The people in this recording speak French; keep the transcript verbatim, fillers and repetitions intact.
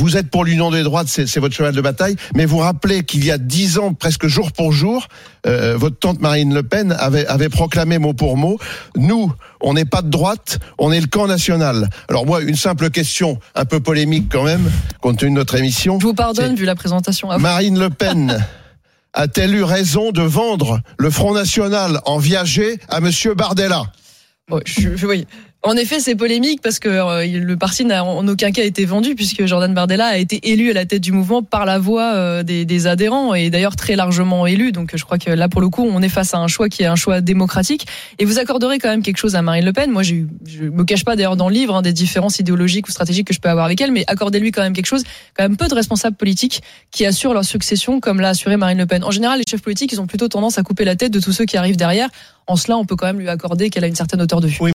vous êtes pour l'union des droites, c'est, c'est votre cheval de bataille, mais vous rappelez qu'il y a dix ans, presque jour pour jour, euh, votre tante Marine Le Pen avait, avait proclamé mot pour mot, nous, on n'est pas de droite, on est le camp national. Alors moi, une simple question, un peu polémique quand même, compte tenu de notre émission. Je vous pardonne, vu la présentation. Marine Le Pen a-t-elle eu raison de vendre le Front National en viager à Monsieur Bardella ? Bon, je, je, oui. En effet, c'est polémique parce que euh, le parti n'a en aucun cas été vendu, puisque Jordan Bardella a été élu à la tête du mouvement par la voix euh, des, des adhérents, et d'ailleurs très largement élu. Donc je crois que là, pour le coup, on est face à un choix qui est un choix démocratique. Et vous accorderez quand même quelque chose à Marine Le Pen. Moi, j'ai, je me cache pas d'ailleurs dans le livre hein, des différences idéologiques ou stratégiques que je peux avoir avec elle, mais accordez-lui quand même quelque chose. Quand même peu de responsables politiques qui assurent leur succession, comme l'a assuré Marine Le Pen. En général, les chefs politiques, ils ont plutôt tendance à couper la tête de tous ceux qui arrivent derrière. En cela, on peut quand même lui accorder qu'elle a une certaine hauteur de vue. Oui.